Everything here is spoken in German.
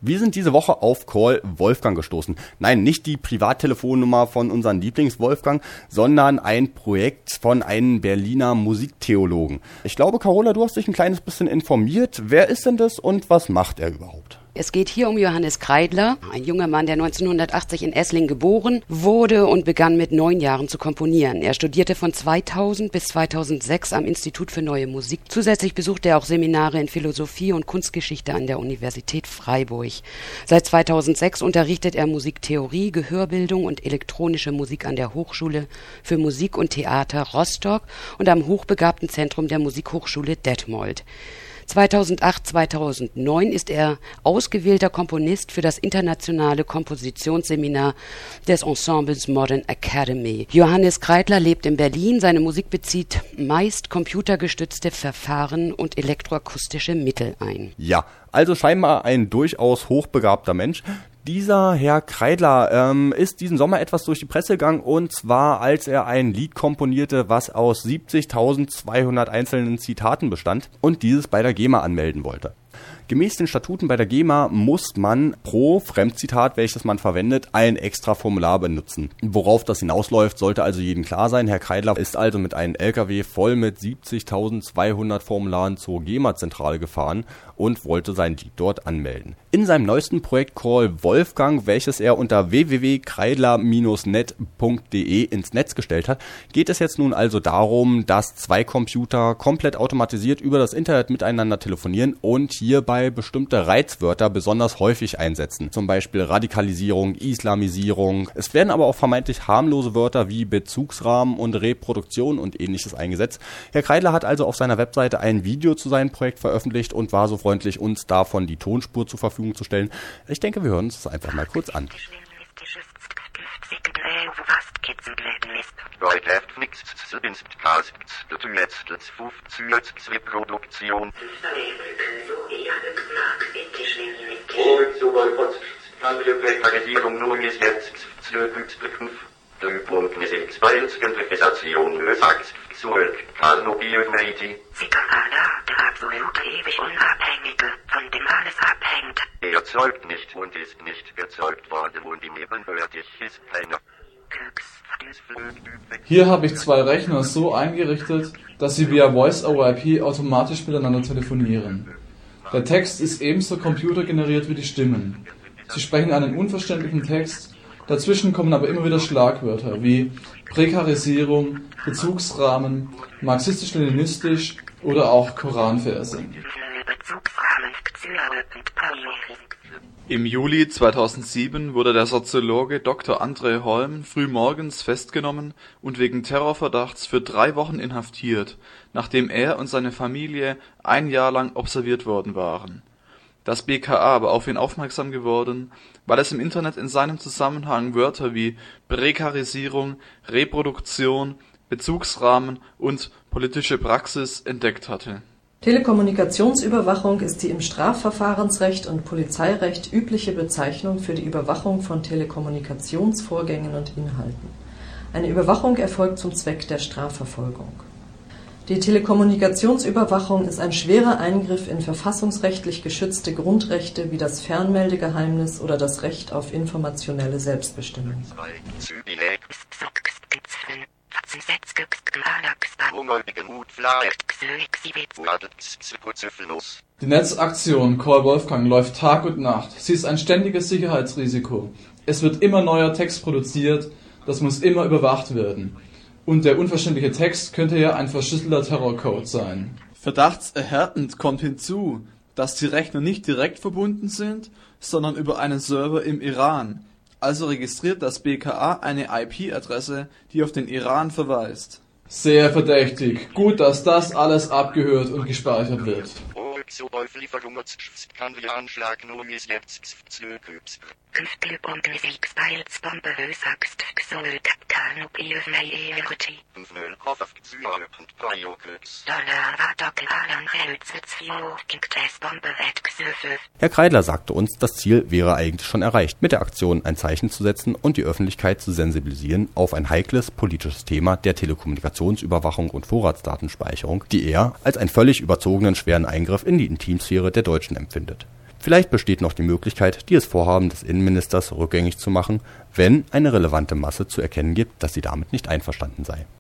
Wir sind diese Woche auf Call Wolfgang gestoßen. Nein, nicht die Privattelefonnummer von unserem Lieblings-Wolfgang, sondern ein Projekt von einem Berliner Musiktheologen. Ich glaube, Carola, du hast dich ein kleines bisschen informiert. Wer ist denn das und was macht er überhaupt? Es geht hier um Johannes Kreidler, ein junger Mann, der 1980 in Esslingen geboren wurde und begann mit 9 Jahren zu komponieren. Er studierte von 2000 bis 2006 am Institut für Neue Musik. Zusätzlich besuchte er auch Seminare in Philosophie und Kunstgeschichte an der Universität Freiburg. Seit 2006 unterrichtet er Musiktheorie, Gehörbildung und elektronische Musik an der Hochschule für Musik und Theater Rostock und am Hochbegabten Zentrum der Musikhochschule Detmold. 2008/2009 ist er ausgewählter Komponist für das internationale Kompositionsseminar des Ensembles Modern Academy. Johannes Kreidler lebt in Berlin. Seine Musik bezieht meist computergestützte Verfahren und elektroakustische Mittel ein. Ja, also scheinbar ein durchaus hochbegabter Mensch. Dieser Herr Kreidler ist diesen Sommer etwas durch die Presse gegangen, und zwar als er ein Lied komponierte, was aus 70.200 einzelnen Zitaten bestand und dieses bei der GEMA anmelden wollte. Gemäß den Statuten bei der GEMA muss man pro Fremdzitat, welches man verwendet, ein extra Formular benutzen. Worauf das hinausläuft, sollte also jedem klar sein. Herr Kreidler ist also mit einem LKW voll mit 70.200 Formularen zur GEMA-Zentrale gefahren und wollte sein Lied dort anmelden. In seinem neuesten Projekt Call Wolfgang, welches er unter www.kreidler-net.de ins Netz gestellt hat, geht es jetzt nun also darum, dass 2 Computer komplett automatisiert über das Internet miteinander telefonieren und hierbei bestimmte Reizwörter besonders häufig einsetzen. Zum Beispiel Radikalisierung, Islamisierung. Es werden aber auch vermeintlich harmlose Wörter wie Bezugsrahmen und Reproduktion und ähnliches eingesetzt. Herr Kreidler hat also auf seiner Webseite ein Video zu seinem Projekt veröffentlicht und war so freundlich, uns davon die Tonspur zur Verfügung zu stellen. Ich denke, wir hören uns das einfach mal kurz an. Reproduktion. Prekarisierung nur ist jetzt zurück. Der absolute ewig Unabhängige, von dem alles abhängt. Er erzeugt nicht und ist nicht erzeugt worden und ihm ebenbürtig ist keiner. Hier habe ich 2 Rechner so eingerichtet, dass sie via Voice-over-IP automatisch miteinander telefonieren. Der Text ist ebenso computergeneriert wie die Stimmen. Sie sprechen einen unverständlichen Text, dazwischen kommen aber immer wieder Schlagwörter wie Prekarisierung, Bezugsrahmen, marxistisch-leninistisch oder auch Koranverse. Im Juli 2007 wurde der Soziologe Dr. André Holm frühmorgens festgenommen und wegen Terrorverdachts für 3 Wochen inhaftiert, nachdem er und seine Familie 1 Jahr lang observiert worden waren. Das BKA war auf ihn aufmerksam geworden, weil es im Internet in seinem Zusammenhang Wörter wie Prekarisierung, Reproduktion, Bezugsrahmen und politische Praxis entdeckt hatte. Telekommunikationsüberwachung ist die im Strafverfahrensrecht und Polizeirecht übliche Bezeichnung für die Überwachung von Telekommunikationsvorgängen und Inhalten. Eine Überwachung erfolgt zum Zweck der Strafverfolgung. Die Telekommunikationsüberwachung ist ein schwerer Eingriff in verfassungsrechtlich geschützte Grundrechte wie das Fernmeldegeheimnis oder das Recht auf informationelle Selbstbestimmung. Die Netzaktion Call Wolfgang läuft Tag und Nacht. Sie ist ein ständiges Sicherheitsrisiko. Es wird immer neuer Text produziert, das muss immer überwacht werden. Und der unverständliche Text könnte ja ein verschlüsselter Terrorcode sein. Verdachtserhärtend kommt hinzu, dass die Rechner nicht direkt verbunden sind, sondern über einen Server im Iran. Also registriert das BKA eine IP-Adresse, die auf den Iran verweist. Sehr verdächtig. Gut, dass das alles abgehört und gespeichert wird. Herr Kreidler sagte uns, das Ziel wäre eigentlich schon erreicht, mit der Aktion ein Zeichen zu setzen und die Öffentlichkeit zu sensibilisieren auf ein heikles politisches Thema der Telekommunikationsüberwachung und Vorratsdatenspeicherung, die er als einen völlig überzogenen schweren Eingriff in die Intimsphäre der Deutschen empfindet. Vielleicht besteht noch die Möglichkeit, dieses Vorhaben des Innenministers rückgängig zu machen, wenn eine relevante Masse zu erkennen gibt, dass sie damit nicht einverstanden sei.